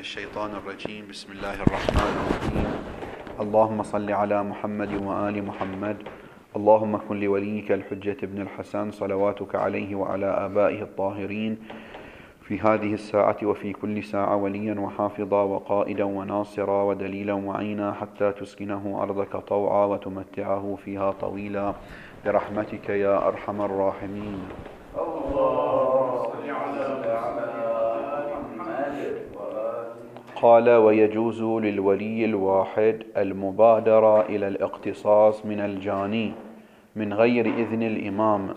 الشيطان الرجيم. بسم الله الرحمن الرحيم. اللهم صل على محمد وآل محمد. اللهم كن لوليك الحجة ابن الحسن صلواتك عليه وعلى آبائه الطاهرين في هذه الساعة وفي كل ساعة وليا وحافظا وقائدا وناصرا ودليلا وعينا حتى تسكنه أرضك طوعا وتمتعه فيها طويلا برحمتك يا أرحم الراحمين. قال: ويجوز للولي الواحد المبادرة إلى الاقتصاص من الجاني من غير إذن الإمام.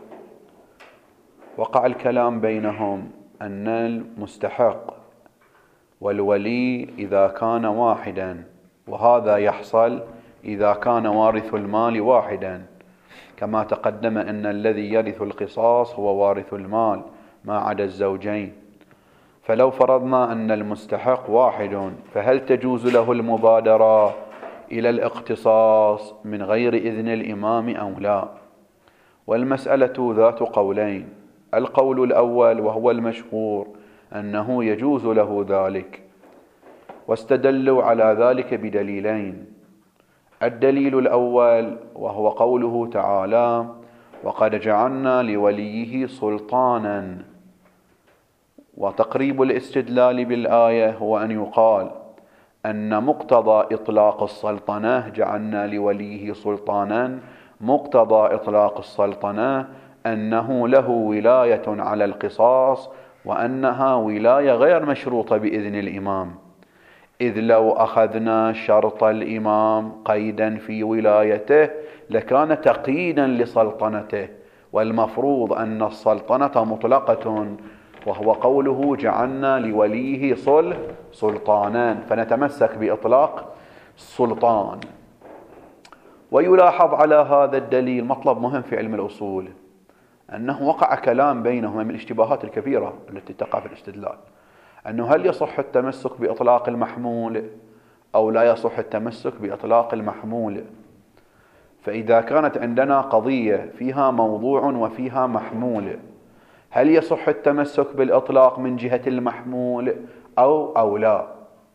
وقع الكلام بينهم أن المستحق والولي إذا كان واحدا، وهذا يحصل إذا كان وارث المال واحدا، كما تقدم أن الذي يرث القصاص هو وارث المال ما عدا الزوجين. فلو فرضنا أن المستحق واحد، فهل تجوز له المبادرة إلى الاقتصاص من غير إذن الإمام أو لا؟ والمسألة ذات قولين. القول الأول وهو المشهور أنه يجوز له ذلك، واستدلوا على ذلك بدليلين. الدليل الأول وهو قوله تعالى: وقد جعلنا لوليه سلطانا. وتقريب الاستدلال بالآية هو أن يقال أن مقتضى إطلاق السلطنة جعلنا لوليه سلطانا، مقتضى إطلاق السلطنة أنه له ولاية على القصاص، وأنها ولاية غير مشروطة بإذن الإمام، إذ لو أخذنا شرط الإمام قيدا في ولايته لكان تقييدا لسلطنته، والمفروض أن السلطنة مطلقة، وهو قوله جعلنا لوليه سلطانا، فنتمسك بإطلاق السلطان. ويلاحظ على هذا الدليل مطلب مهم في علم الأصول، أنه وقع كلام بينهما من الاشتباهات الكبيرة التي تقع في الاستدلال، أنه هل يصح التمسك بإطلاق المحمول أو لا يصح التمسك بإطلاق المحمول. فإذا كانت عندنا قضية فيها موضوع وفيها محمول، هل يصح التمسك بالإطلاق من جهة المحمول أو لا؟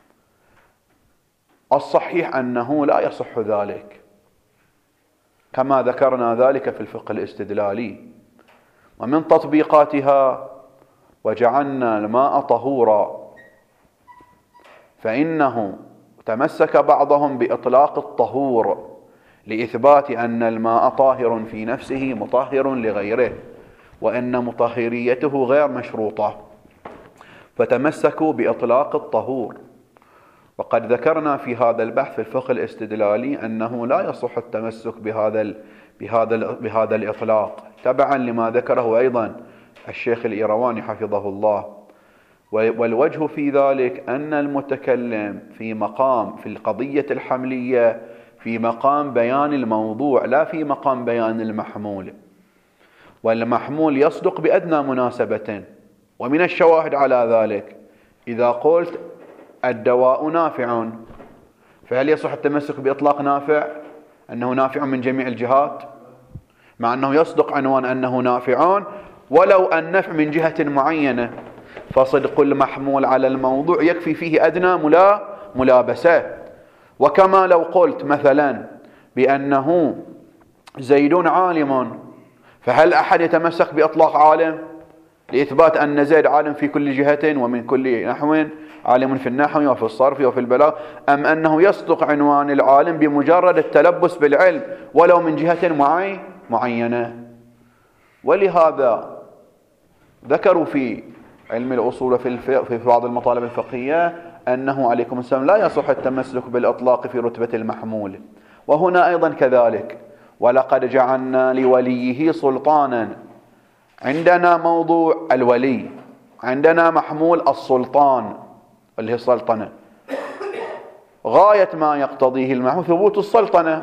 الصحيح أنه لا يصح ذلك، كما ذكرنا ذلك في الفقه الاستدلالي. ومن تطبيقاتها: وجعلنا الماء طهورا، فإنه تمسك بعضهم بإطلاق الطهور لإثبات أن الماء طاهر في نفسه مطهر لغيره، وأن مطهريته غير مشروطة، فتمسكوا بإطلاق الطهور. وقد ذكرنا في هذا البحث في الفقه الاستدلالي أنه لا يصح التمسك بهذا الإطلاق، تبعا لما ذكره أيضا الشيخ الإيرواني حفظه الله. والوجه في ذلك أن المتكلم في القضية الحملية في مقام بيان الموضوع، لا في مقام بيان المحمول، والمحمول يصدق بأدنى مناسبة. ومن الشواهد على ذلك إذا قلت الدواء نافع، فهل يصح التمسك بإطلاق نافع أنه نافع من جميع الجهات، مع أنه يصدق عنوان أنه نافع ولو النفع من جهة معينة؟ فصدق المحمول على الموضوع يكفي فيه أدنى ملابسة. وكما لو قلت مثلا بأنه زيد عالم، فهل أحد يتمسك بإطلاق عالم لإثبات أن زيد عالم في كل جهة ومن كل نحو، عالم في النحو وفي الصرف وفي البلاغ، أم أنه يصدق عنوان العالم بمجرد التلبس بالعلم ولو من جهة معينة؟ ولهذا ذكروا في علم الأصول في بعض المطالب الفقهية أنه عليكم السلام لا يصح التمسك بالإطلاق في رتبة المحمول. وهنا أيضا كذلك: ولقد جعلنا لوليه سلطانا. عندنا موضوع الولي، عندنا محمول السلطان اللي هي السلطنة، غاية ما يقتضيه المحمول ثبوت السلطنة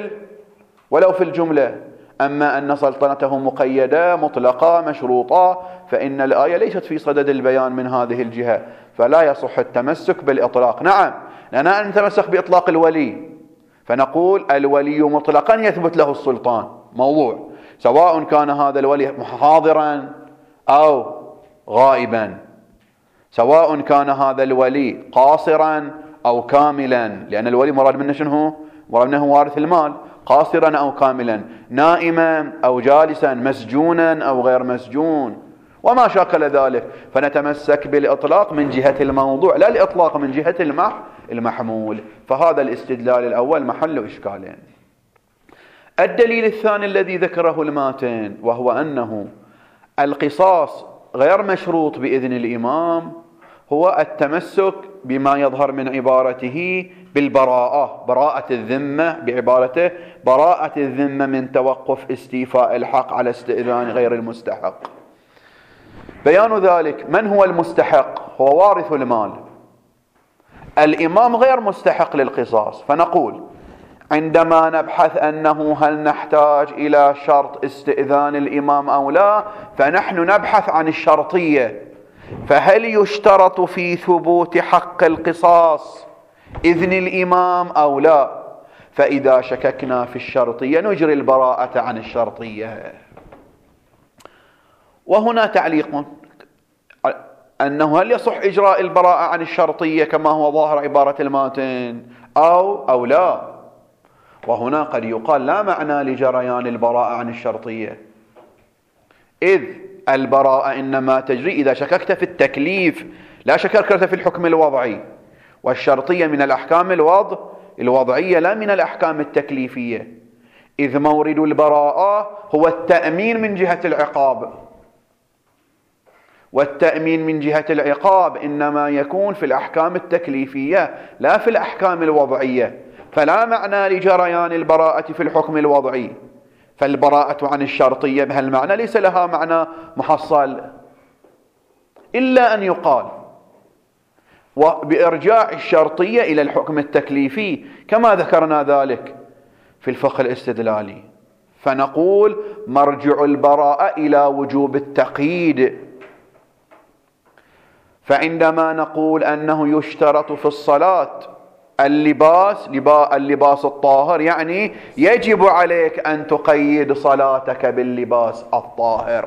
ولو في الجملة. أما أن سلطنته مقيدة مطلقة مشروطة، فإن الآية ليست في صدد البيان من هذه الجهة، فلا يصح التمسك بالإطلاق. نعم، لأننا نتمسك بإطلاق الولي، فنقول الولي مطلقا يثبت له السلطان، موضوع سواء كان هذا الولي حاضرا أو غائبا. سواء كان هذا الولي قاصرا أو كاملا، لأن الولي مراد منه شنو؟ مراد منه وارث المال، قاصرا أو كاملا، نائما أو جالسا، مسجونا أو غير مسجون، وما شاكل ذلك. فنتمسك بالإطلاق من جهة الموضوع، لا الإطلاق من جهة المحمول. فهذا الاستدلال الأول محل إشكالين. الدليل الثاني الذي ذكره الماتن، وهو أنه القصاص غير مشروط بإذن الإمام، هو التمسك بما يظهر من عبارته بالبراءة، براءة الذمة، بعبارته براءة الذمة من توقف استيفاء الحق على استئذان غير المستحق. بيان ذلك: من هو المستحق؟ هو وارث المال. الإمام غير مستحق للقصاص، فنقول عندما نبحث أنه هل نحتاج إلى شرط استئذان الإمام أو لا، فنحن نبحث عن الشرطية. فهل يشترط في ثبوت حق القصاص إذن الإمام أو لا؟ فإذا شككنا في الشرطية نجري البراءة عن الشرطية. وهنا تعليق أنه هل يصح إجراء البراءة عن الشرطية كما هو ظاهر عبارة الماتن أو لا؟ وهنا قد يقال لا معنى لجريان البراءة عن الشرطية، إذ البراءة إنما تجري إذا شككت في التكليف، لا شككت في الحكم الوضعي، والشرطية من الأحكام الوضعية لا من الأحكام التكليفية، إذ مورد البراءة هو التأمين من جهة العقاب، والتأمين من جهة العقاب إنما يكون في الأحكام التكليفية لا في الأحكام الوضعية. فلا معنى لجريان البراءة في الحكم الوضعي، فالبراءة عن الشرطية بهالمعنى ليس لها معنى محصل، إلا أن يقال بإرجاع الشرطية إلى الحكم التكليفي كما ذكرنا ذلك في الفقه الاستدلالي. فنقول مرجع البراءة إلى وجوب التقييد. فعندما نقول أنه يشترط في الصلاة اللباس الطاهر، يعني يجب عليك أن تقيد صلاتك باللباس الطاهر،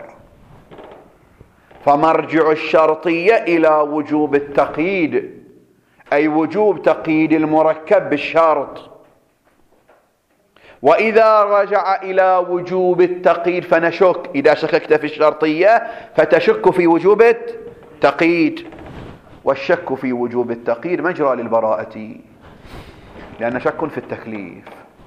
فمرجع الشرطية إلى وجوب التقييد، أي وجوب تقييد المركب بالشرط. وإذا رجع إلى وجوب التقييد فنشك، إذا شككت في الشرطية فتشك في وجوب التقييد، والشك في وجوب التقييد مجرى للبراءة، لأن شك في التكليف.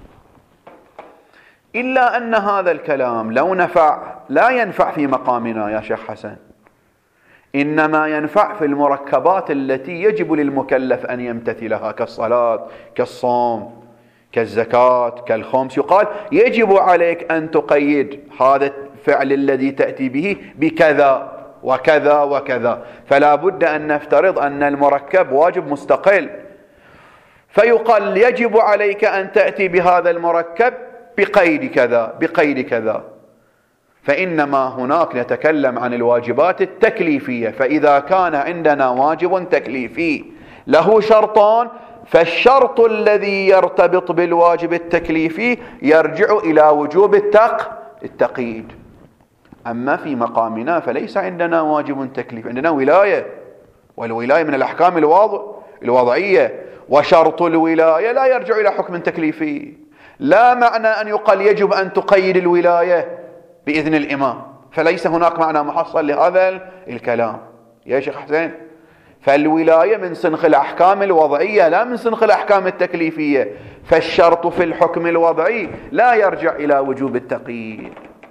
إلا أن هذا الكلام لو نفع لا ينفع في مقامنا يا شيخ حسن، إنما ينفع في المركبات التي يجب للمكلف أن يمتثلها، كالصلاة، كالصوم، كالزكاة، كالخمس. يقال يجب عليك أن تقيد هذا الفعل الذي تأتي به بكذا وكذا وكذا، فلا بد أن نفترض أن المركب واجب مستقل، فيقال يجب عليك أن تأتي بهذا المركب بقيد كذا بقيد كذا. فإنما هناك نتكلم عن الواجبات التكليفية، فإذا كان عندنا واجب تكليفي له شرطان، فالشرط الذي يرتبط بالواجب التكليفي يرجع إلى وجوب التقييد. أما في مقامنا فليس عندنا واجب تكليفي، عندنا ولاية، والولاية من الأحكام الوضعية، وشرط الولاية لا يرجع إلى حكم تكليفي. لا معنى أن يقال يجب أن تقيد الولاية بإذن الإمام، فليس هناك معنى محصل لهذا الكلام يا شيخ حسين. فالولاية من سنخ الأحكام الوضعية لا من سنخ الأحكام التكليفية، فالشرط في الحكم الوضعي لا يرجع إلى وجوب التقييد.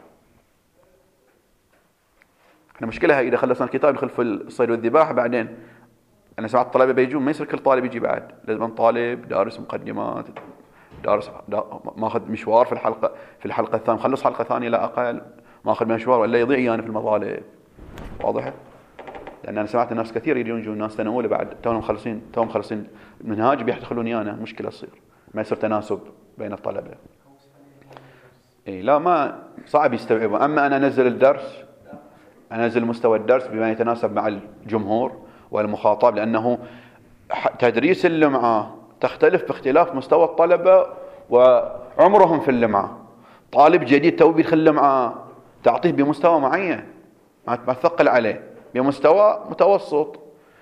احنا مشكلة إذا خلصنا الكتاب يدخل في الصيد والذباح، بعدين أنا سمعت الطلبة بيجون ما يصير كل طالب يجي، بعد لازم طالب دارس مقدمات، دارس ماخذ مشوار في الحلقة الثانية، خلص حلقة ثانية لا أقل، ماخذ مشوار ولا يضيع يعني في المطالب. واضح؟ لأن أنا سمعت الناس كثير يجون ناس سنة أولى بعد توهم مخلصين المنهاج بيدخلون أنا، مشكلة تصير ما يصير تناسب بين الطلبة. إيه لا ما صعب يستوعبوا. أما أنا أنزل مستوى الدرس بما يتناسب مع الجمهور والمخاطب، لأنه تدريس اللمعة تختلف باختلاف مستوى الطلبة وعمرهم في اللمعة. طالب جديد تو بيدخل اللمعة تعطيه بمستوى معين ما تثقل عليه، بمستوى متوسط،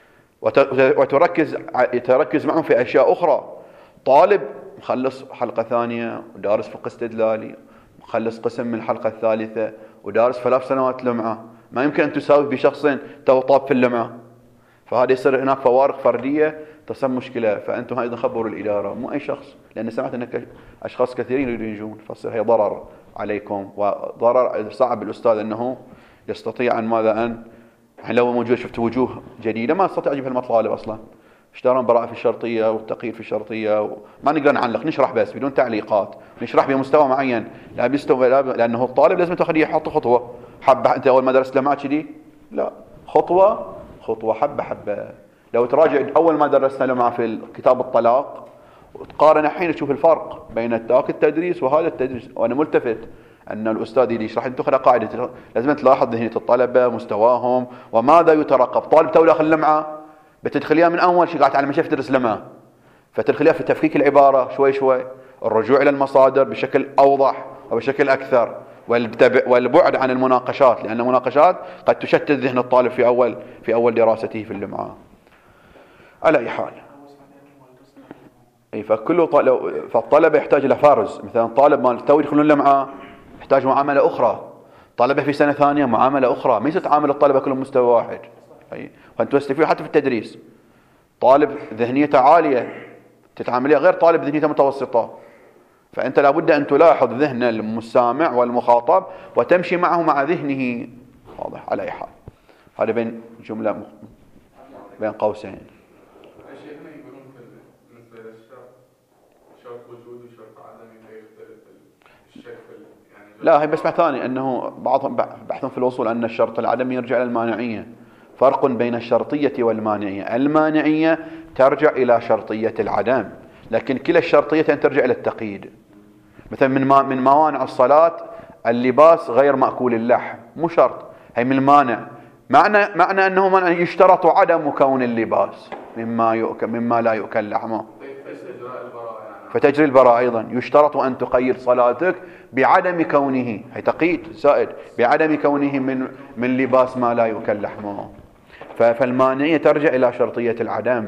وتركز معهم في أشياء أخرى. طالب مخلص حلقة ثانية ودارس فقه استدلالي، مخلص قسم من الحلقة الثالثة ودارس 3 سنوات لمعة، ما يمكن أن تساوي بشخص تو طاب في اللمعة. فهذا يصير هناك فوارق فردية تصير مشكلة. فأنتم أيضا خبروا الإدارة، مو أي شخص، لأن سمعت أن أشخاص كثيرين يريدون يجون، فصير هي ضرر عليكم، وضرر صعب الأستاذ أنه يستطيع أن ماذا أن لو موجود شفت وجوه جديدة ما استطيع أجيب هالمطالب أصلا. اشترون براءة في الشرطية والتقييد في الشرطية ما نقدر نعلق، نشرح بس بدون تعليقات، نشرح بمستوى معين. لا بيستوى لأنه الطالب لازم تخليه يحط خطوة حبة. أنت أول ما درست لمعة كذي، لا، خطوة خطوة حبة حبة. لو تراجع أول ما درسنا لمعة في كتاب الطلاق وتقارن الحين تشوف الفرق بين ذاك التدريس وهذا التدريس. وأنا ملتفت أن الأستاذ اللي يشرح تأخذ قاعدة، لازم تلاحظ ذهنية الطلبة، مستواهم، وماذا يترقب. طالب تو داخل لمعة بتدخليها من أول شيء قاعد تعلم كيف تدرس لمعة، فتدخليها في تفكيك العبارة شوي شوي، الرجوع إلى المصادر بشكل أوضح وبشكل أكثر، والبعد عن المناقشات، لأن المناقشات قد تشتت ذهن الطالب في أول دراسته في اللمعة. على أي حال، فالطلبة يحتاج إلى فارز. مثلا طالب مال تو يدخلون لمعة يحتاج معاملة أخرى، طلبة في سنة ثانية معاملة أخرى، ما يصير تعامل الطلبة كلهم مستوى واحد. فأنتوا تستفيدوا حتى في التدريس. طالب ذهنيته عالية تتعامليه غير طالب ذهنيته متوسطة، فأنت لابد أن تلاحظ ذهن المستمع والمخاطب وتمشي معه مع ذهنه. واضح؟ على أي حال، هذا بين جملة بين قوسين. شيخنا يقولون بالنسبة للشرط، شرط وجود وشرط عدمي فيختلف الشكل يعني. لا، هي بس ثاني أنه بعضهم بحثهم في الوصول أن الشرط العدمي يرجع إلى المانعية. فرق بين الشرطية والمانعية. المانعية ترجع إلى شرطية العدم، لكن كلا الشرطيتين ترجع إلى التقييد. مثلا من موانع الصلاة اللباس غير مأكول اللحم، مو شرط، هي من المانع. معنى أنه منع يشترط عدم كون اللباس مما لا يؤكل لحمه. فتجري البراءة أيضا يشترط أن تقيد صلاتك بعدم كونه، هي تقييد زائد، بعدم كونه من لباس ما لا يؤكل لحمه. فالمانعية ترجع إلى شرطية العدم.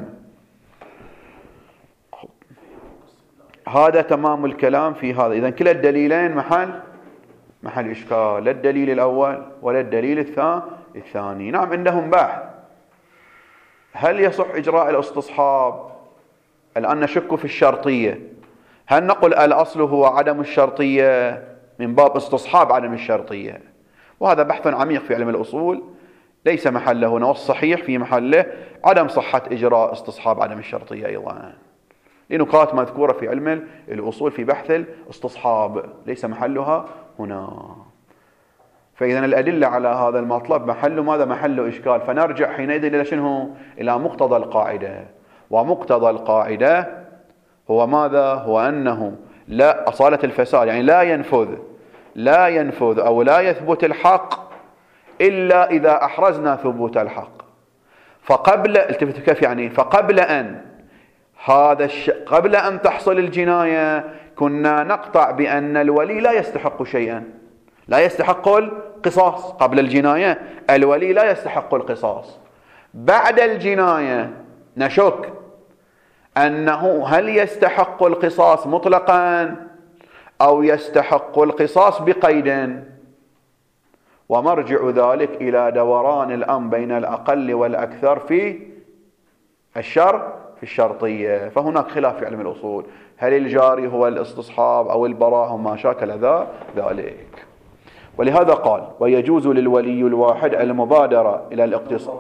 هذا تمام الكلام في هذا. إذن كلا الدليلين محل إشكال، لا الدليل الأول ولا الدليل الثاني. نعم عندهم بحث، هل يصح إجراء الاستصحاب؟ الآن نشك في الشرطية، هل نقول الأصل هو عدم الشرطية من باب استصحاب عدم الشرطية؟ وهذا بحث عميق في علم الأصول ليس محله هنا، والصحيح في محله عدم صحة إجراء استصحاب عدم الشرطية أيضا، لنقاط مذكورة في علم الأصول في بحث الاستصحاب ليس محلها هنا. فإذا الأدلة على هذا المطلب محله ماذا؟ محله إشكال. فنرجع حينئذ إلى شنو؟ إلى مقتضى القاعدة. ومقتضى القاعدة هو ماذا؟ هو أنه لا أصالة الفساد، يعني لا ينفذ أو لا يثبت الحق إلا إذا أحرزنا ثبوت الحق. فقبل التفت كيف يعني؟ فقبل أن قبل أن تحصل الجناية كنا نقطع بأن الولي لا يستحق شيئا، لا يستحق القصاص. قبل الجناية الولي لا يستحق القصاص. بعد الجناية نشك أنه هل يستحق القصاص مطلقا أو يستحق القصاص بقيد، ومرجع ذلك إلى دوران الأمر بين الأقل والأكثر في الشرطية. فهناك خلاف في علم الأصول، هل الجاري هو الاستصحاب أو البراءة وما شاكل ذلك. ولهذا قال ويجوز للولي الواحد المبادرة إلى الاقتصاد.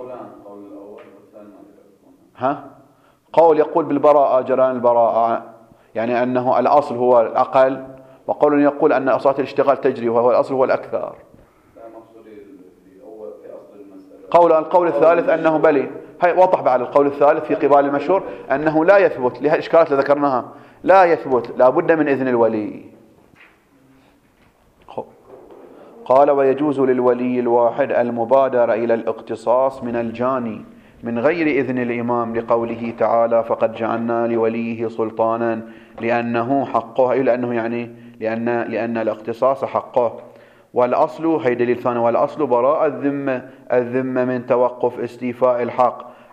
قول يقول بالبراءة جران البراءة، يعني أنه الأصل هو الأقل، وقول يقول أن أصالة الاشتغال تجري وهو الأصل هو الأكثر. القول الثالث أنه بلي، هي وضح بعد القول الثالث في قبال المشهور أنه لا يثبت لهالإشكالات اللي ذكرناها، لا يثبت، لا بد من إذن الولي. قال ويجوز للولي الواحد المبادرة إلى الاقتصاص من الجاني من غير إذن الإمام، لقوله تعالى فقد جعلنا لوليه سلطانا لأنه حقه، لأنه يعني لأن الاقتصاص حقه. والأصل، هي دليل ثاني، والأصل براء الذمة من توقف استيفاء الحق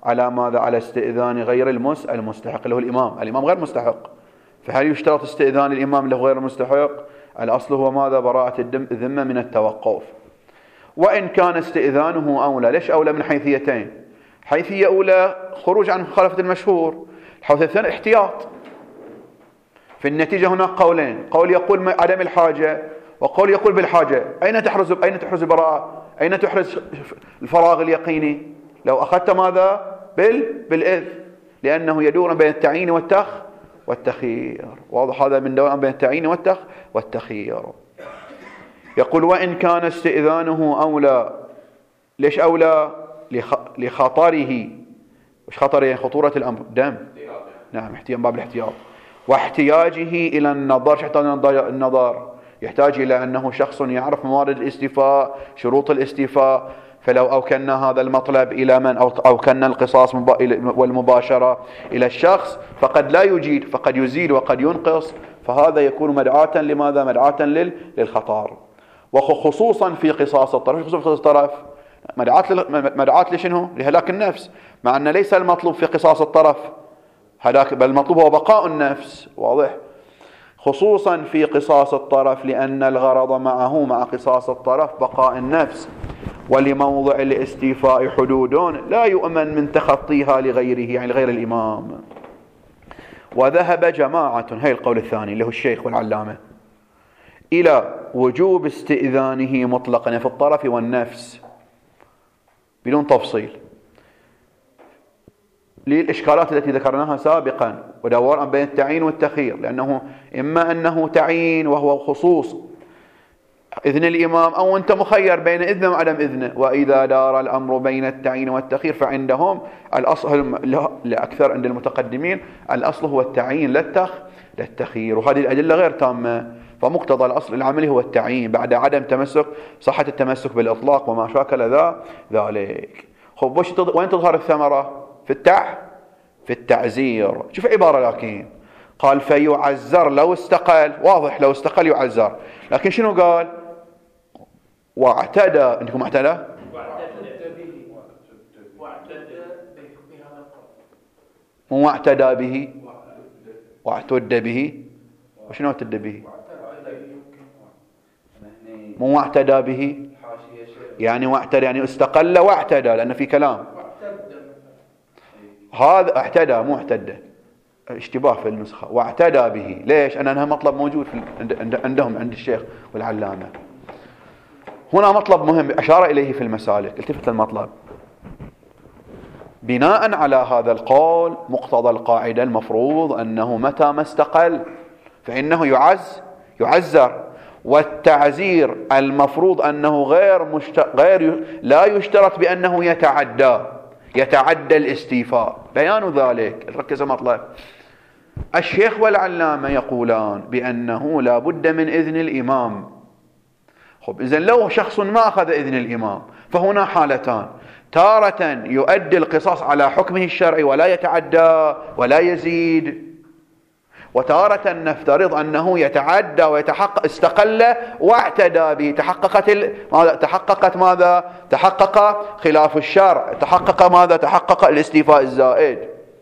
على ماذا؟ على استئذان غير المستحق اللي هو الإمام غير مستحق. فهل يشترط استئذان الإمام له غير مستحق؟ الأصل هو ماذا؟ براءة الذمة من التوقف. وإن كان استئذانه أولى. ليش أولى؟ من حيثيتين. حيثية أولى خروج عن مخالفة المشهور، الحيثية الثانية احتياط. في النتيجة هناك قولين، قول يقول عدم الحاجة وقول يقول بالحاجة. أين تحرز البراءة؟ أين تحرز الفراغ اليقيني؟ لو أخذت ماذا؟ بالإذن، لأنه يدور بين التعيين والتخيير. واضح هذا؟ من دوران بين التعيين والتخيير. يقول وإن كان استئذانه أولى. ليش أولى؟ لخطره. وش خطره؟ يعني خطورة الأمر، دم. نعم، باب الاحتياط. واحتياجه إلى النظر. شو يحتاج النظر؟ يحتاج إلى أنه شخص يعرف موارد الاستيفاء، شروط الاستيفاء. فلو أوكلنا هذا المطلب إلى من؟ أو أوكلنا القصاص والمباشرة إلى الشخص فقد لا يجيد، فقد يزيد وقد ينقص. فهذا يكون مدعاة لماذا؟ مدعاة للخطر. وخصوصا في قصاص الطرف. خصوصا في قصاص الطرف مدعاة لشنو؟ لهلاك النفس، مع أن ليس المطلوب في قصاص الطرف هلاك، بل المطلوب هو بقاء النفس. واضح؟ خصوصا في قصاص الطرف، لأن الغرض معه مع قصاص الطرف بقاء النفس. ولموضع الاستيفاء حدود لا يؤمن من تخطيها لغيره، يعني غير الإمام. وذهب جماعة، هي القول الثاني اللي هو الشيخ والعلامة، إلى وجوب استئذانه مطلقا في الطرف والنفس بدون تفصيل، للإشكالات التي ذكرناها سابقا ودورا بين التعيين والتخيير. لأنه إما أنه تعيين وهو خصوص إذن الإمام، أو أنت مخير بين إذنه وعدم إذنه. وإذا دار الأمر بين التعيين والتخيير فعندهم الأصل لأكثر عند المتقدمين الأصل هو التعيين للتخيير. وهذه الأدلة غير تامة، فمقتضى الأصل العملي هو التعيين بعد عدم تمسك صحة التمسك بالإطلاق وما شاكل ذلك. خب وين تظهر الثمرة؟ في التعزير. شوف عبارة لكن قال فيعزر لو استقل. واضح، لو استقل يعزر. لكن شنو قال؟ واعتدى. عندكم اعتدى؟ مو اعتدى به، واعتد به. وشنو اعتد به؟ مو اعتدى به، يعني واعتدى يعني استقل واعتدى، لأن في كلام. هذا اعتدى مو اعتدى، اشتباه في النسخة. واعتدى به. ليش؟ أنها مطلب موجود عندهم عند الشيخ والعلامة. هنا مطلب مهم أشار إليه في المسالك. التفت للمطلب. بناء على هذا القول مقتضى القاعدة المفروض أنه متى ما استقل فإنه يعزر. والتعزير المفروض أنه لا يشترط بأنه يتعدى الاستيفاء. بيان ذلك، ركز مطلب. الشيخ والعلامة يقولان بأنه لا بد من إذن الإمام. خب إذن لو شخص ما أخذ إذن الإمام فهنا حالتان: تارة يؤدي القصاص على حكمه الشرعي ولا يتعدى ولا يزيد، وتارة نفترض أنه يتعدى ويتحقق، استقل واعتدى به، تحققت ماذا؟ تحقق خلاف الشرع، تحقق ماذا؟ تحقق الاستيفاء الزائد.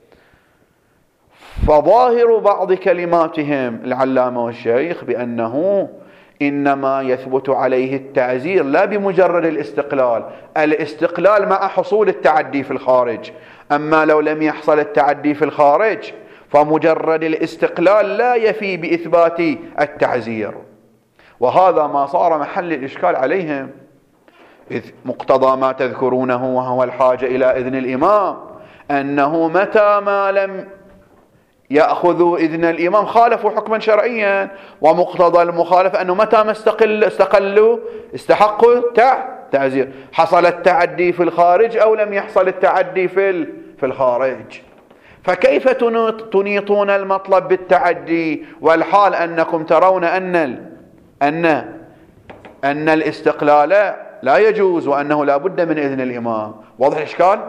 فظاهر بعض كلماتهم العلامة والشيخ بأنه إنما يثبت عليه التعزير لا بمجرد الاستقلال مع حصول التعدي في الخارج. أما لو لم يحصل التعدي في الخارج فمجرد الاستقلال لا يفي بإثبات التعزير. وهذا ما صار محل الإشكال عليهم، إذ مقتضى ما تذكرونه وهو الحاجة إلى إذن الإمام أنه متى ما لم يأخذوا إذن الإمام خالفوا حكما شرعيا، ومقتضى المخالفة أنه متى ما استقلوا استحقوا تعزير. حصل التعدي في الخارج أو لم يحصل التعدي في الخارج. فكيف تنيطون المطلب بالتعدي والحال أنكم ترون أن الاستقلال لا يجوز وأنه لا بد من إذن الإمام؟ واضح الإشكال؟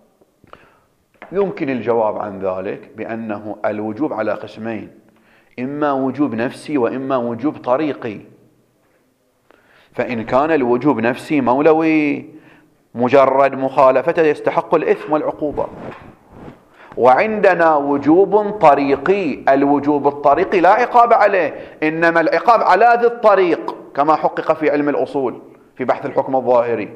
يمكن الجواب عن ذلك بأنه الوجوب على قسمين: إما وجوب نفسي وإما وجوب طريقي. فإن كان الوجوب نفسي مولوي مجرد مخالفته يستحق الإثم والعقوبة. وعندنا وجوب طريقي، الوجوب الطريقي لا عقاب عليه، إنما العقاب على ذي الطريق كما حقق في علم الأصول في بحث الحكم الظاهري.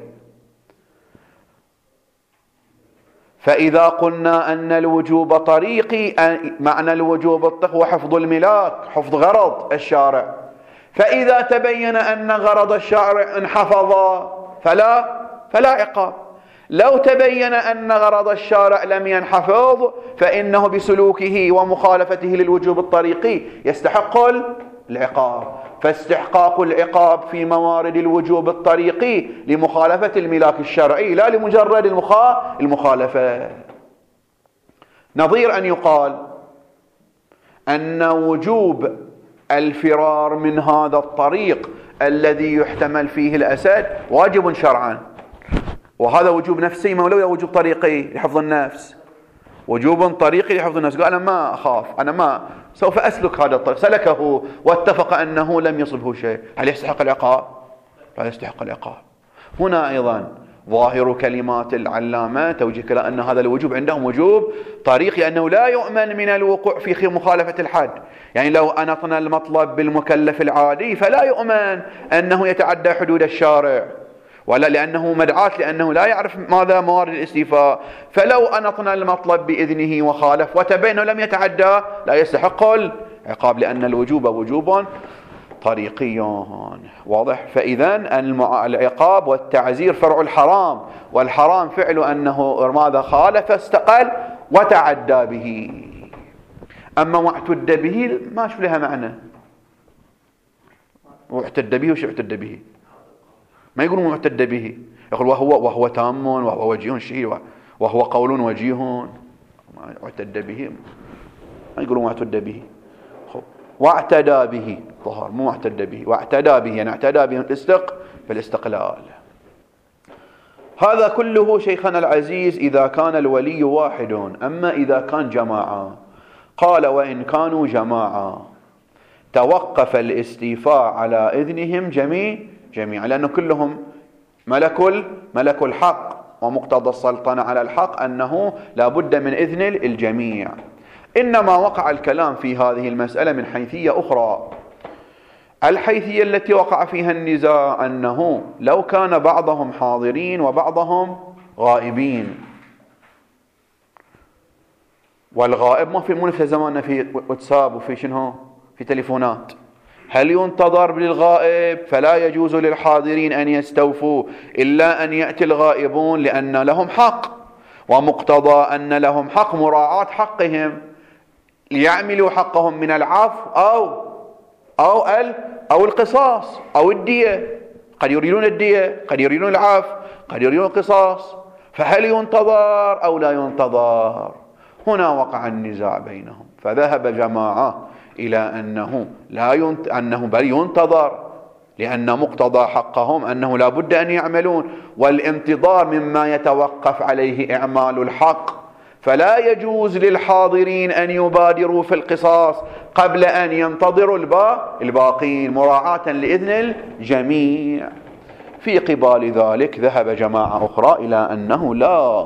فإذا قلنا أن الوجوب طريقي، معنى الوجوب هو حفظ الملاك، حفظ غرض الشارع، فإذا تبين أن غرض الشارع انحفظ فلا عقاب. لو تبين أن غرض الشارع لم ينحفظ فإنه بسلوكه ومخالفته للوجوب الطريقي يستحق العقاب. فاستحقاق العقاب في موارد الوجوب الطريقي لمخالفة الملاك الشرعي لا لمجرد المخالفة. نظير أن يقال أن وجوب الفرار من هذا الطريق الذي يحتمل فيه الأسد واجب شرعا، وهذا وجوب نفسي مولوي، وجوب طريقي لحفظ النفس، وجوب طريقي لحفظ النفس. قال أنا ما أخاف، أنا ما سوف أسلك هذا الطريق، سلكه واتفق أنه لم يصبه شيء، هل يستحق العقاب؟ لا يستحق العقاب. هنا أيضا ظاهر كلمات العلامة توجيه إلى أن هذا الوجوب عندهم وجوب طريقي، أنه لا يؤمن من الوقوع في مخالفة الحد. يعني لو أنطنا المطلب بالمكلف العادي فلا يؤمن أنه يتعدى حدود الشارع، ولا لأنه مدعاة، لأنه لا يعرف ماذا موارد الاستيفاء. فلو أنطنا المطلب بإذنه وخالف وتبين لم يتعدى لا يستحق العقاب، لأن الوجوب وجوب طريقي. واضح؟ فإذا العقاب والتعزير فرع الحرام، والحرام فعل أنه ماذا خالف استقل وتعدى به. أما واعتد به ما شوف لها معنى، واعتد به وش اعتد به؟ ما يقولون معتد به، يقول وهو تام وهو وجيه شيء وهو قول وجيه، اعتد به ما يقولون معتد به. واعتدى به ظهر، مو اعتد به، واعتدى به يعني اعتدى به بالاستقلال. هذا كله شيخنا العزيز إذا كان الولي واحد. أما إذا كان جماعة، قال وإن كانوا جماعة توقف الاستيفاء على إذنهم جميعا، لأنه كلهم ملك الحق، ومقتضى السلطنة على الحق أنه لا بد من إذن الجميع. إنما وقع الكلام في هذه المسألة من حيثية أخرى. الحيثية التي وقع فيها النزاع أنه لو كان بعضهم حاضرين وبعضهم غائبين، والغائب ما في منافسة زماننا في واتساب وفي شنو في تليفونات، هل ينتظر للغائب؟ فلا يجوز للحاضرين أن يستوفوا إلا أن يأتي الغائبون، لأن لهم حق، ومقتضى أن لهم حق مراعاة حقهم، ليعملوا حقهم من العفو أو القصاص أو الدية. قد يريدون الدية، قد يريدون العفو، قد يريدون القصاص، فهل ينتظر أو لا ينتظر؟ هنا وقع النزاع بينهم، فذهب جماعة إلى أنه بل ينتظر، لأن مقتضى حقهم أنه لا بد أن يعملون، والانتظار مما يتوقف عليه إعمال الحق، فلا يجوز للحاضرين أن يبادروا في القصاص قبل أن ينتظروا الباقين مراعاة لإذن الجميع. في قبال ذلك ذهب جماعة أخرى إلى أنه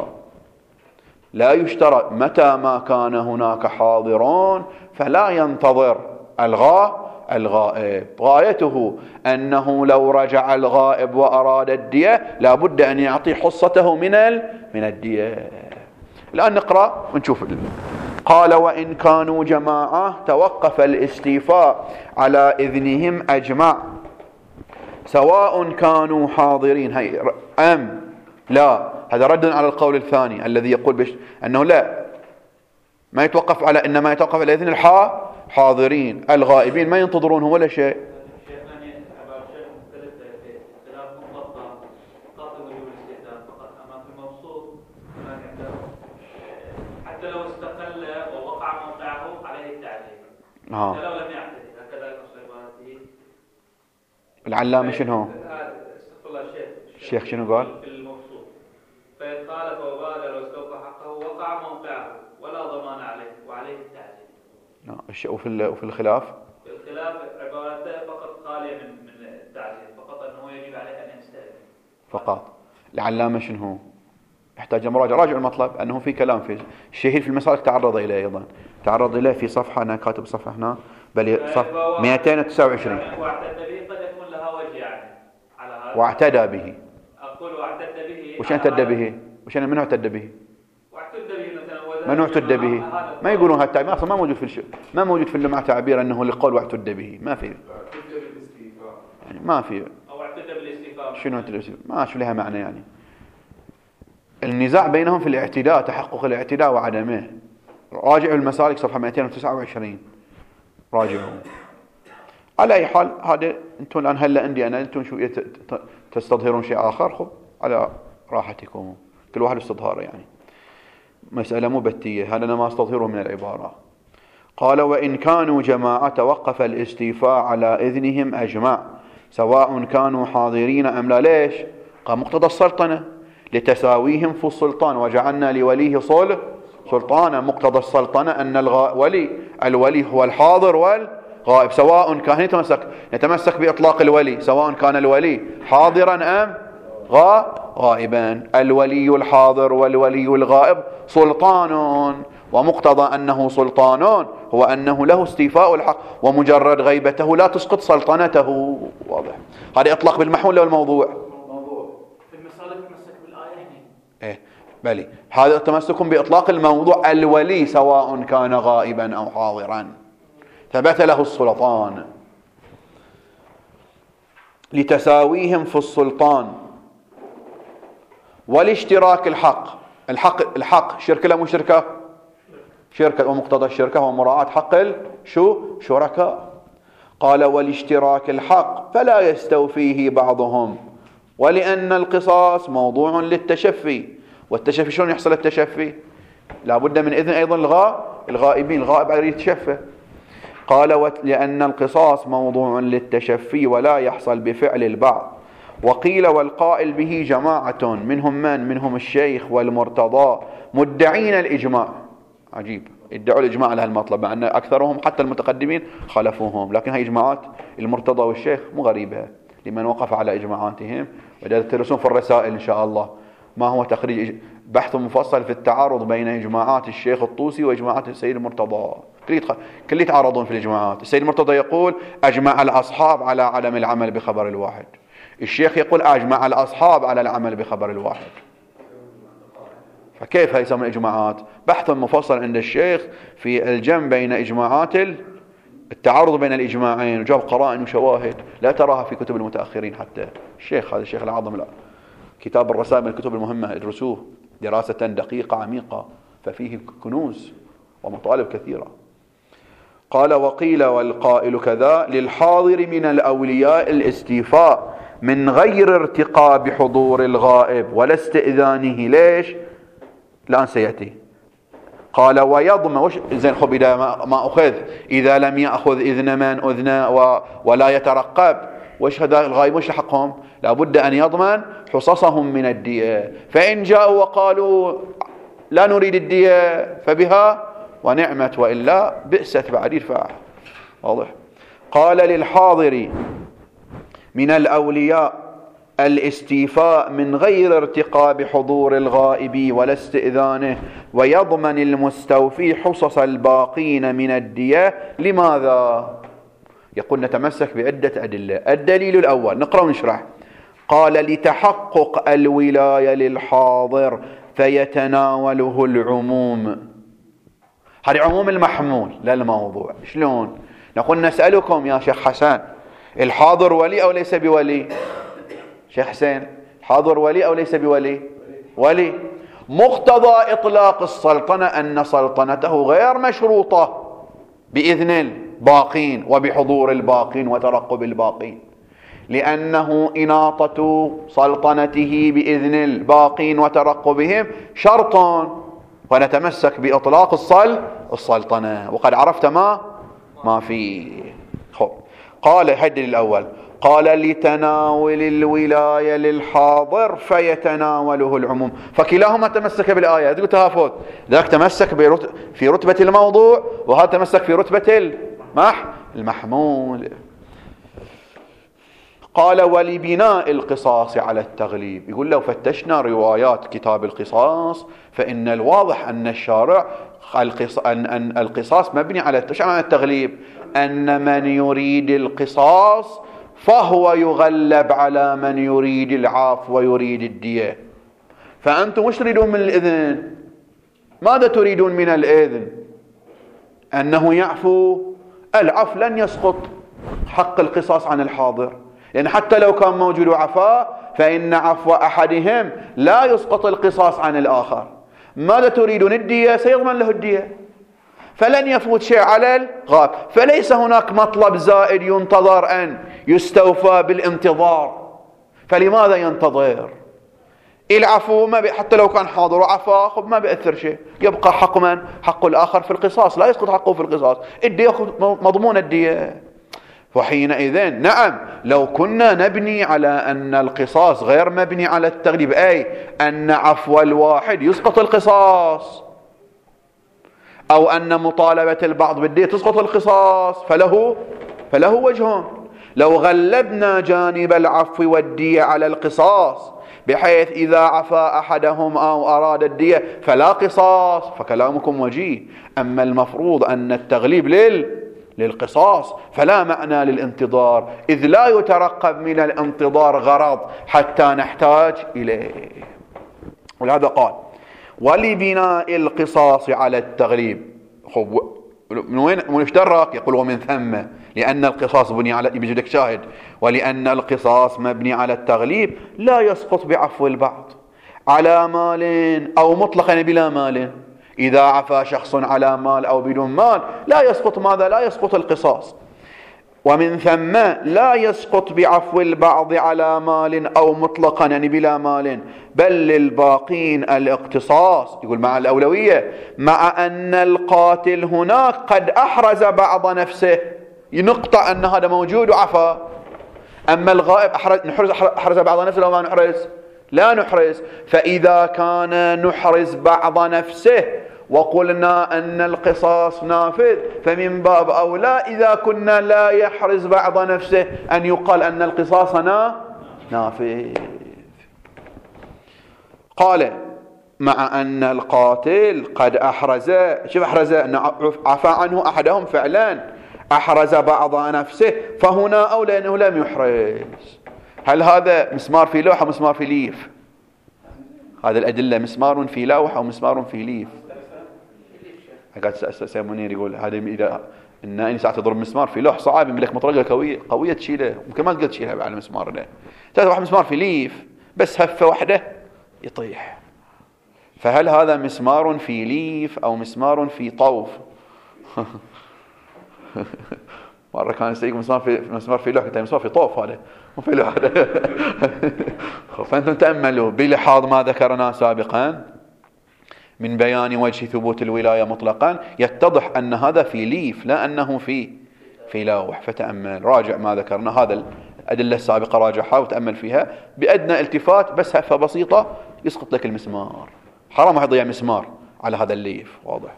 لا يشترط متى ما كان هناك حاضرون فلا ينتظر الغائب، غايته أنه لو رجع الغائب وأراد الدية لا بد أن يعطي حصته من الدية. الآن نقرأ ونشوف. قال وإن كانوا جماعة توقف الاستيفاء على إذنهم أجمع، سواء كانوا حاضرين أم لا. هذا رد على القول الثاني الذي يقول أنه لا، ما يتوقف على، إنما يتوقف على إذن الحاضرين، الغائبين ما ينتظرونه ولا شيء. حتى لو استقل ووقع موقعه عليه التعزير، حتى لو لم يعتدي. هكذا نص العلامة شنو؟ استغفر الله الشيخ شنو قال؟ في الموصول، فإن خالف وبادر واستوفى حقه وقع موقعه ولا ضمان عليه وعليه التعزير. وفي الخلاف؟ في الخلاف عبارته فقط خالية من التعزير، فقط أنه يجب عليه أن يستأذن فقط. العلامة شنو يحتاج مراجعة. راجع المطلب أنه في كلام في الشهيد في المسالك تعرض إليه أيضا، تعرض إليه في صفحة، أنا كاتب صفحة هنا بل صفحة 229. واعتد به قد يكون لها وجه يعني على هذا. واعتدى به. أقول واعتد به. وش اعتد به؟ وش من اعتد به؟ واعتد به مثلا. من اعتد به؟ ما يقولون هالتعبير أصلا، ما موجود في ما موجود في اللمعة تعبير أنه لقول واعتد به، ما في. يعني ما في. أو اعتد بالاستيفاء. شنو اعتد بالاستيفاء؟ ما أشوف لها معنى يعني. النزاع بينهم في الاعتداء، تحقق الاعتداء وعدمه. راجعوا المسالك صفحة 229، راجعوا. على أي حال هذا أنتم الآن هلا عندي أنا، أنتم شو تستظهرون شيء آخر، خب على راحتكم، كل واحد استظهاره يعني، مسألة مو بتية، هذا أنا ما استظهره من العبارة. قال وإن كانوا جماعة توقف الاستيفاء على إذنهم أجمع سواء كانوا حاضرين أم لا. ليش؟ قال مقتضى السلطنة لتساويهم في السلطان وجعلنا لوليه سلطانا. مقتضى السلطنة أن الولي هو الحاضر والغائب، سواء كان نتمسك بإطلاق الولي سواء كان الولي حاضرا أم غائبا. الولي الحاضر والولي الغائب سلطان، ومقتضى أنه سلطان هو أنه له استيفاء الحق، ومجرد غيبته لا تسقط سلطنته. واضح؟ هذا إطلاق بالمحمول والموضوع. في المسألة تمسك بالآية هنا. إيه بلي، هذا تمسك بإطلاق الموضوع. الولي سواء كان غائبا أو حاضرا ثبت له السلطان لتساويهم في السلطان والاشتراك الحق شركة لا مو شركة، ومقتضى الشركة هو مراعاة حق شركاء. قال والاشتراك الحق فلا يستوفيه بعضهم، ولأن القصاص موضوع للتشفي. والتشفي شلون يحصل التشفي؟ لابد من إذن أيضا الغائبين، الغائب عليه يتشفى. قال لأن القصاص موضوع للتشفي ولا يحصل بفعل البعض. وقيل والقائل به جماعة منهم الشيخ والمرتضى مدعين الإجماع. عجيب، ادعوا الإجماع على هالمطلب مع أن أكثرهم حتى المتقدمين خالفوهم، لكن هاي إجماعات المرتضى والشيخ مو غريبة لمن وقف على إجماعاتهم. وإذا تدرسون في الرسائل إن شاء الله ما هو تخريج بحث مفصل في التعارض بين إجماعات الشيخ الطوسي وإجماعات السيد المرتضى، كل يتعارضون في الإجماعات. السيد المرتضى يقول أجمع الأصحاب على عدم العمل بخبر الواحد، الشيخ يقول أجمع الأصحاب على العمل بخبر الواحد. فكيف هي يسمى إجماعات؟ بحث مفصل عند الشيخ في الجمع بين إجماعات التعارض بين الإجماعين، وجاب قرائن وشواهد لا تراها في كتب المتأخرين. حتى الشيخ هذا الشيخ العظم لا، كتاب الرسائل من الكتب المهمة ادرسوه دراسة دقيقة عميقة، ففيه كنوز ومطالب كثيرة. قال وقيل والقائل كذا للحاضر من الأولياء الاستيفاء من غير ارتقاء بحضور الغائب ولا استئذانه. ليش؟ الآن سيأتي. قال ويضمن وش زين خب إذا ما أخذ، إذا لم يأخذ إذن من أذن ولا يترقب، وش هذا الغائب وش حقهم؟ لابد أن يضمن حصصهم من الدية. فإن جاءوا وقالوا لا نريد الدية فبها ونعمت، وإلا بئست بعد الفاعل. واضح؟ قال للحاضر من الأولياء الاستيفاء من غير ارتقاء بحضور الغائب ولا استئذانه، ويضمن المستوفي حصص الباقين من الدية. لماذا؟ يقول نتمسك بعدة أدلة. الدليل الأول نقرأ ونشرح. قال لتحقق الولاية للحاضر فيتناوله العموم. هذا عموم المحمول لا الموضوع. شلون؟ نقول نسألكم يا شيخ حسن، الحاضر ولي أو ليس بولي؟ شيخ حسين، حاضر ولي أو ليس بولي؟ ولي. مقتضى إطلاق السلطنة أن سلطنته غير مشروطة بإذن الباقين وبحضور الباقين وترقب الباقين، لأنه إناطة سلطنته بإذن الباقين وترقبهم شرط، ونتمسك بإطلاق السلطنة. وقد عرفت ما فيه. خب قال حد الأول، قال لتناول الولاية للحاضر فيتناوله العموم. فكلاهما تمسك بالآية، ذلك تهافت، ذاك تمسك في رتبة الموضوع وهذا تمسك في رتبة المحمول. قال ولبناء القصاص على التغليب. يقول لو فتشنا روايات كتاب القصاص فإن الواضح أن الشارع أن القصاص مبني على التغليب، أن من يريد القصاص فهو يغلب على من يريد العفو ويريد الدية. فأنتم وش تريدون من الإذن؟ ماذا تريدون من الإذن؟ أنه يعفو؟ العفو لن يسقط حق القصاص عن الحاضر، لأن حتى لو كان موجود عفاء فإن عفو أحدهم لا يسقط القصاص عن الآخر. ماذا تريدون؟ الدية، سيضمن له الدية، فلن يفوت شيء على الغاب. فليس هناك مطلب زائد ينتظر أن يستوفى بالانتظار. فلماذا ينتظر؟ العفو ما حتى لو كان حاضر وعفا ما بيأثر شيء، يبقى حق من؟ حق الآخر في القصاص، لا يسقط حقه في القصاص، الدية مضمون الدية. وحينئذ نعم لو كنا نبني على أن القصاص غير مبني على التغليب، أي أن عفو الواحد يسقط القصاص، أو أن مطالبة البعض بالدية تسقط القصاص، فله وجهان. لو غلبنا جانب العفو والدية على القصاص بحيث إذا عفا أحدهم أو أراد الدية فلا قصاص، فكلامكم وجيه. أما المفروض أن التغليب للقصاص فلا معنى للانتظار، إذ لا يترقب من الانتظار غرض حتى نحتاج إليه. ولهذا قال ولبناء القصاص على التغليب. من وين مشترك؟ يقول ومن ثم، لأن القصاص بني على، بجدك شاهد، ولأن القصاص مبني على التغليب لا يسقط بعفو البعض على مال أو مطلقا بلا مال. إذا عفا شخص على مال أو بدون مال لا يسقط ماذا؟ لا يسقط القصاص. ومن ثم لا يسقط بعفو البعض على مال أو مطلقا بلا مال، بل للباقين الاقتصاص. يقول مع الأولوية، مع أن القاتل هناك قد أحرز بعض نفسه، نقطع أن هذا موجود وعفا. أما الغائب أحرز بعض نفسه لو ما نحرز؟ لا نحرز. فإذا كان نحرز بعض نفسه وقلنا أن القصاص نافذ، فمن باب أولى إذا كنا لا يحرز بعض نفسه أن يقال أن القصاص نافذ. قال مع أن القاتل قد أحرز، شوف أحرز أن عفى عنه أحدهم فعلا، أحرز بعض نفسه، فهنا أولى أنه لم يحرز. هل هذا مسمار في لوح أو مسمار في ليف؟ هذه الأدلة مسمار في لوح أو مسمار في ليف؟ قاعد سي منير يقول هذا إذا إن ساعة تضرب مسمار في لوح صعب، يملك مطرقة قوية تشيله، ممكن ما تقدر تشيلها على المسمار ده. تاخذ واحد مسمار في ليف بس هفة واحدة يطيح. فهل هذا مسمار في ليف أو مسمار في طوف؟ مرة كان يستيقظ مسمار في لوح، كنت مسمار في طوف، هذا مو في لوح. فأنتم تأملوا بلحاظ ما ذكرنا سابقا من بيان وجه ثبوت الولاية مطلقا، يتضح أن هذا في ليف لا أنه في لوح. فتأمل، راجع ما ذكرنا، هذا الأدلة السابقة راجعها وتأمل فيها بأدنى التفات، بس هفة بسيطة يسقط لك المسمار. حرام يضيع مسمار على هذا الليف، واضح.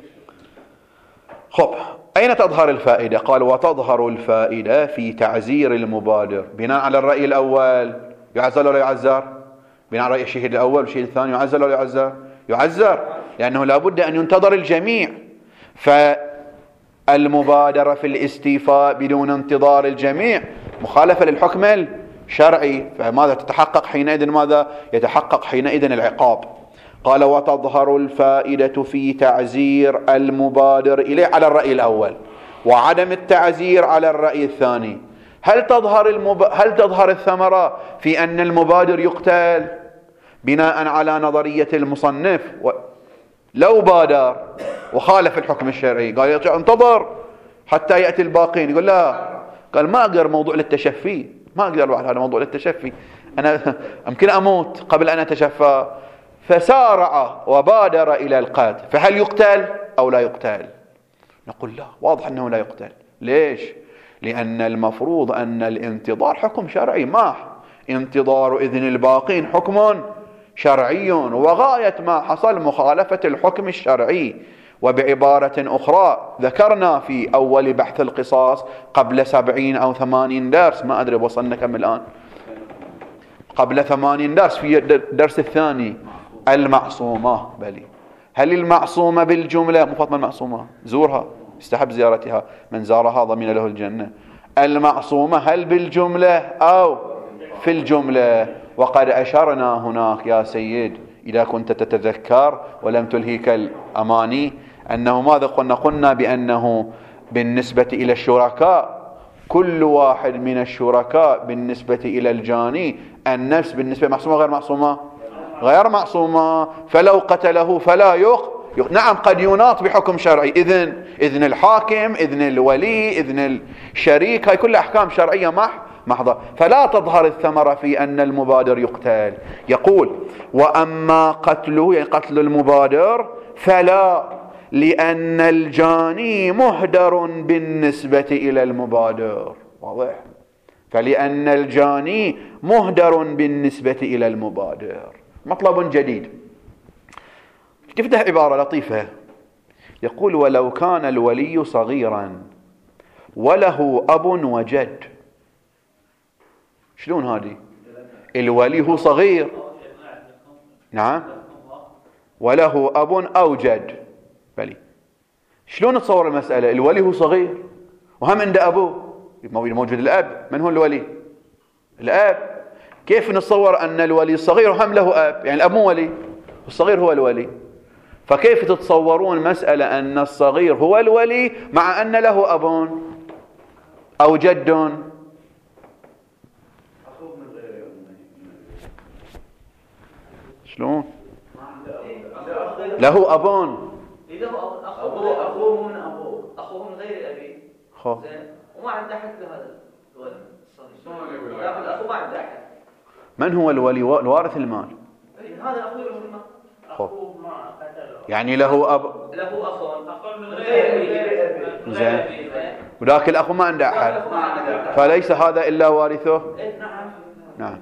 خب، أين تظهر الفائدة؟ قال وتظهر الفائدة في تعزير المبادر بناء على الرأي الأول. يعزل ولا يعزر؟ بناء على رأي الشهيد الأول والشهيد الثاني يعزل ولا يعزر؟ يعزر، لأنه لا بد أن ينتظر الجميع. فالمبادرة في الاستيفاء بدون انتظار الجميع مخالفة للحكم الشرعي، فماذا تتحقق حينئذ؟ ماذا يتحقق حينئذ؟ العقاب. قال وتظهر الفائدة في تعزير المبادر إليه على الرأي الأول وعدم التعزير على الرأي الثاني. هل تظهر الثمرة في أن المبادر يقتل بناء على نظرية المصنف؟ لو بادر وخالف الحكم الشرعي قال يرجع انتظر حتى يأتي الباقين، يقول لا، قال ما أقدر موضوع للتشفي، ما أقدر بعد هذا موضوع للتشفي، أنا يمكن أموت قبل أن أتشفى. فسارع وبادر إلى القتل، فهل يقتل أو لا يقتل؟ نقول لا، واضح أنه لا يقتل. ليش؟ لأن المفروض أن الانتظار حكم شرعي محض، انتظار إذن الباقين حكم شرعي، وغاية ما حصل مخالفة الحكم الشرعي. وبعبارة أخرى ذكرنا في أول بحث القصاص قبل 70 أو 80 درس، ما أدري وصلنا كم الآن، قبل 80 درس في الدرس الثاني، المعصومة. بلي هل المعصومة بالجملة، مو فاطمة المعصومة زورها استحب زيارتها، من زارها ضمن له الجنة، المعصومة هل بالجملة أو في الجملة؟ وقد أشرنا هناك يا سيد إذا كنت تتذكر ولم تلهيك الأماني أنه ماذا قلنا بأنه بالنسبة إلى الشركاء كل واحد من الشركاء بالنسبة إلى الجاني النفس بالنسبة معصومة غير معصومة؟ غير معصومة. فلو قتله فلا نعم قد يناط بحكم شرعي، إذن الحاكم، إذن الولي، إذن الشريك، هاي كل أحكام شرعية محضة، فلا تظهر الثمرة في أن المبادر يقتل. يقول وأما قتله يعني قتل المبادر فلا، لأن الجاني مهدر بالنسبة إلى المبادر. واضح؟ فلأن الجاني مهدر بالنسبة إلى المبادر. مطلب جديد، تفتح عبارة لطيفة، يقول ولو كان الولي صغيرا وله أب وجد. شلون هذه؟ الولي هو صغير، نعم، وله أب أو جد. بلي شلون نتصور المسألة؟ الولي هو صغير وهم عنده أبوه، موجود الأب. من هو الولي؟ الأب. كيف نتصور أن الولي صغير وهم له أب؟ يعني الأب مو ولي، الصغير هو الولي. فكيف تتصورون مسألة أن الصغير هو الولي مع أن له أب أو جد؟ شلون؟ له أب، أخوه من أبوه، أخوه من غير أبي، وما عنده حق لهذا الولد الصغير، لكن الأخو ما عنده حق. من هو الولي؟ الوارث المال. هذا أخوه له المال. أخوه ما قتله. يعني له أب، له أخ من غير أبي. زين. وذاك الأخو ما عنده أحد، فليس هذا إلا وارثه. نعم.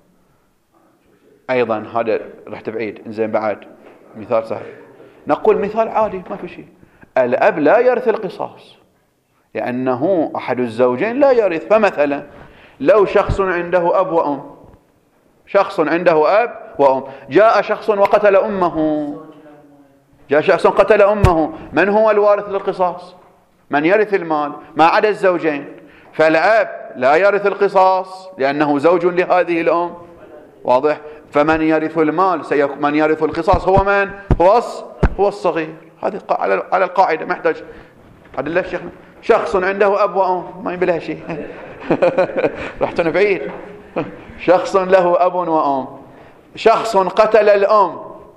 أيضا هذا رحت بعيد. زين بعد مثال صحيح، نقول مثال عادي ما في شيء. الأب لا يرث القصاص لأنه أحد الزوجين لا يرث. فمثلا لو شخص عنده أب وأم، شخص عنده أب وأم، جاء شخص وقتل أمه، جاء شخص قتل أمه، من هو الوارث للقصاص؟ من يرث المال ما عدا الزوجين. فالأب لا يرث القصاص لأنه زوج لهذه الأم. واضح؟ فمن يرث المال من يرث القصاص هو من؟ هو الصغير. هذه على القاعدة، ما يحتاج أدلة شيخنا. شخص عنده أب وأم ما يبي لها شيء. رحتنا بعيد. شخص له أب وأم، شخص قتل الأم،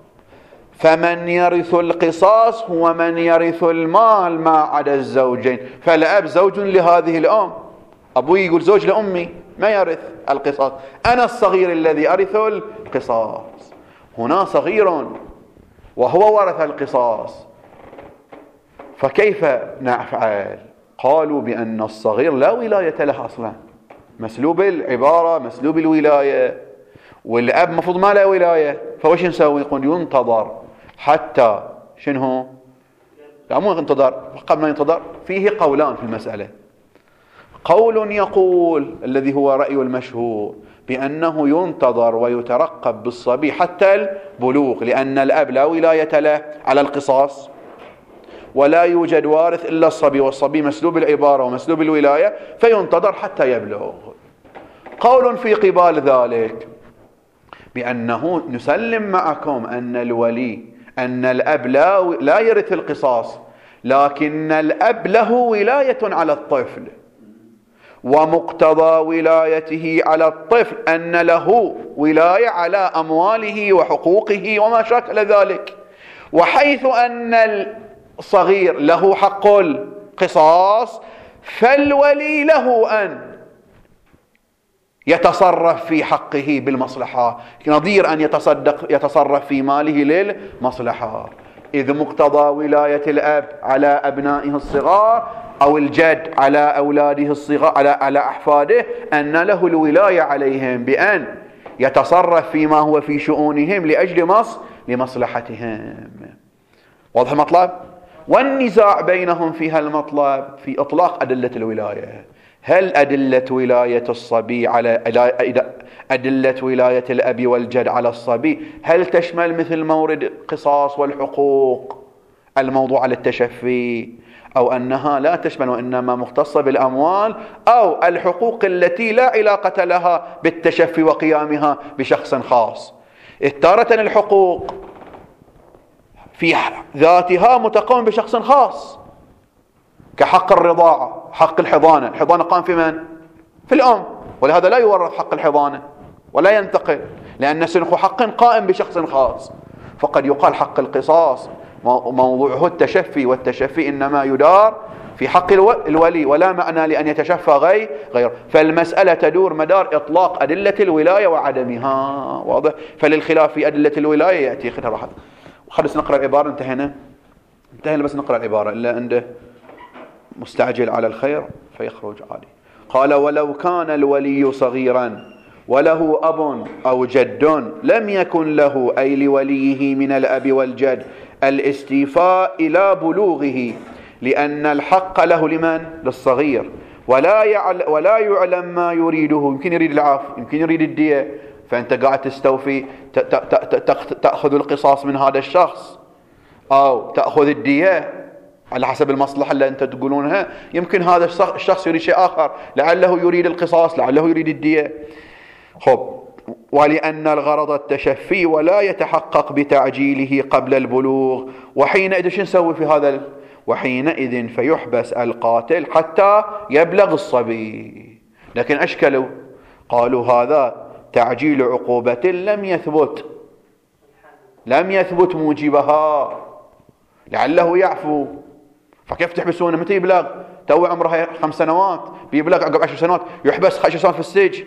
فمن يرث القصاص هو من يرث المال ما عدا الزوجين. فالأب زوج لهذه الأم، أبوي يقول زوج لأمي ما يرث القصاص، أنا الصغير الذي أرث القصاص. هنا صغير وهو ورث القصاص، فكيف نفعل؟ قالوا بأن الصغير لا ولاية له أصلا، مسلوب العبارة، مسلوب الولاية، والأب مفروض ما له ولاية. فوش نسوي؟ يقول ينتظر حتى شنو؟ لا مو ينتظر، قبل ما ينتظر فيه قولان في المسألة. قول يقول الذي هو رأي المشهور بأنه ينتظر ويترقب بالصبي حتى البلوغ، لأن الأب لا ولاية له على القصاص ولا يوجد وارث إلا الصبي، والصبي مسلوب العبارة ومسلوب الولاية، فينتظر حتى يبلغ. قول في قبال ذلك بأنه نسلم معكم أن الولي، أن الأب لا يرث القصاص، لكن الأب له ولاية على الطفل، ومقتضى ولايته على الطفل أن له ولاية على أمواله وحقوقه وما شاكل ذلك. وحيث أن الصغير له حق القصاص، فالولي له أن يتصرف في حقه بالمصلحة، نظير أن يتصرف في ماله للمصلحة، إذ مقتضى ولاية الأب على أبنائه الصغار أو الجد على أولاده الصغار على أحفاده أن له الولاية عليهم بأن يتصرف فيما هو في شؤونهم لأجل لمصلحتهم. واضح المطلب؟ والنزاع بينهم في هالمطلب في إطلاق أدلة الولاية. هل أدلة ولاية الصبي على أدلة ولاية الأب والجد على الصبي هل تشمل مثل مورد القصاص والحقوق الموضوع على التشفي، أو أنها لا تشمل وإنما مختصة بالأموال أو الحقوق التي لا علاقة لها بالتشفي وقيامها بشخص خاص؟ تارة الحقوق في ذاتها متقوم بشخص خاص كحق الرضاعة، حق الحضانة. الحضانة قام في من؟ في الأم، ولهذا لا يورث حق الحضانة ولا ينتقل، لأن سنخ حق قائم بشخص خاص. فقد يقال حق القصاص موضوعه التشفي، والتشفي إنما يدار في حق الولي، ولا معنى لأن يتشفى غير. فالمسألة تدور مدار إطلاق أدلة الولاية وعدمها، واضح؟ فللخلاف في أدلة الولاية يأتي خلال. خلص نقرأ العبارة. انتهينا بس نقرأ العبارة، إلا عنده مستعجل على الخير فيخرج عادي. قال: ولو كان الولي صغيرا وله أب أو جد لم يكن له أي لوليه من الأب والجد الاستيفاء إلى بلوغه، لأن الحق له لمن؟ للصغير، ولا يعلم ما يريده. يمكن يريد العفو، يمكن يريد الدية، فأنت قاعد تستوفي تأخذ القصاص من هذا الشخص أو تأخذ الدية على حسب المصلحة اللي أنت تقولونها. يمكن هذا الشخص يريد شيء آخر، لعله يريد القصاص، لعله يريد الدية. ولأن الغرض التشفي ولا يتحقق بتعجيله قبل البلوغ، وحينئذ شو نسوي في هذا؟ وحينئذ فيحبس القاتل حتى يبلغ الصبي. لكن أشكلوا، قالوا هذا تعجيل عقوبة لم يثبت موجبها، لعله يعفو. فكيف تحبسونه؟ متى يبلغ؟ تو عمره 5 سنوات، بيبلغ عقب 10 سنوات يحبس 10 سنوات في السجن.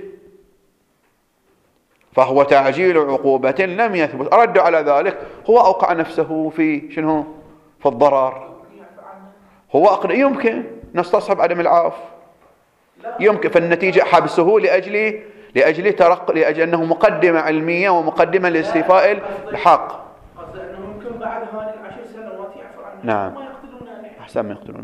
فهو تعجيل عقوبة لم يثبت. أرد على ذلك، هو أوقع نفسه في شنو؟ في الضرر. هو يمكن نستصحب عدم العفو، يمكن. فالنتيجة حبسه لأجل أنه مقدمة علمية ومقدمة لاستيفاء الحق. قصد أنه ممكن بعد هذه 10 سنوات يعفو عنه. نعم. ما يقتلون عليه. أحسن ما يقتلون.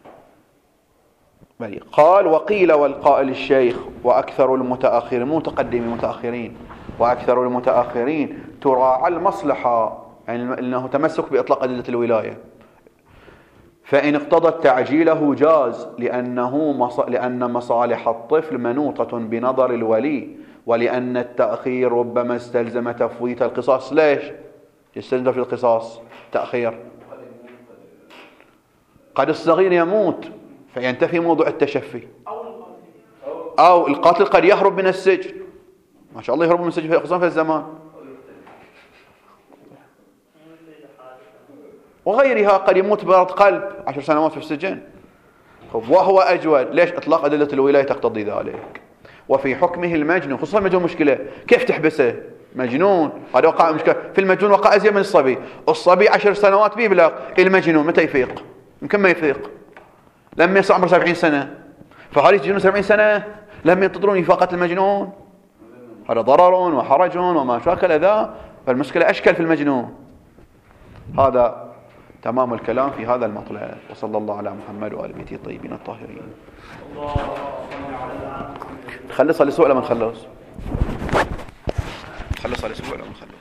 بلي. قال: وقيل والقائل الشيخ وأكثر المتأخرين، مو متقدمين، متأخرين، وأكثر المتأخرين تراعى المصلحة، يعني أنه تمسك بإطلاق أدلة الولاية، فإن اقتضت تعجيله جاز، لأن مصالح الطفل منوطة بنظر الولي، ولأن التأخير ربما استلزم تفويت القصاص. ليش يستلزم في القصاص تأخير؟ قد الصغير يموت فينتفي موضوع التشفي، أو القاتل قد يهرب من السجن، ما شاء الله يهرب من السجن خصوصا في الزمان، وغيرها قد يموت بمرض قلب 10 سنوات في السجن. وهو أجود. ليش؟ إطلاق أدلة الولاية تقتضي ذلك. وفي حكمه المجنون، خصوصا المجنون مشكلة، كيف تحبسه؟ مجنون، هذا وقع مشكلة في المجنون، وقع أزيد من الصبي 10 سنوات بيبلغ. المجنون متى يفيق؟ يمكن ما يفيق لما يصل عمره 70 سنة، فهل يجنون 70 سنة لم ينتظرون إفاقة المجنون؟ هذا ضرر وحرج وما شاكل ذا، فالمشكلة أشكل في المجنون. هذا تمام الكلام في هذا المطلب. وصلى الله على محمد وآل بيته الطيبين الطاهرين. نخلص الأسبوع ولا ما نخلص؟ نخلص الأسبوع ولا ما نخلص؟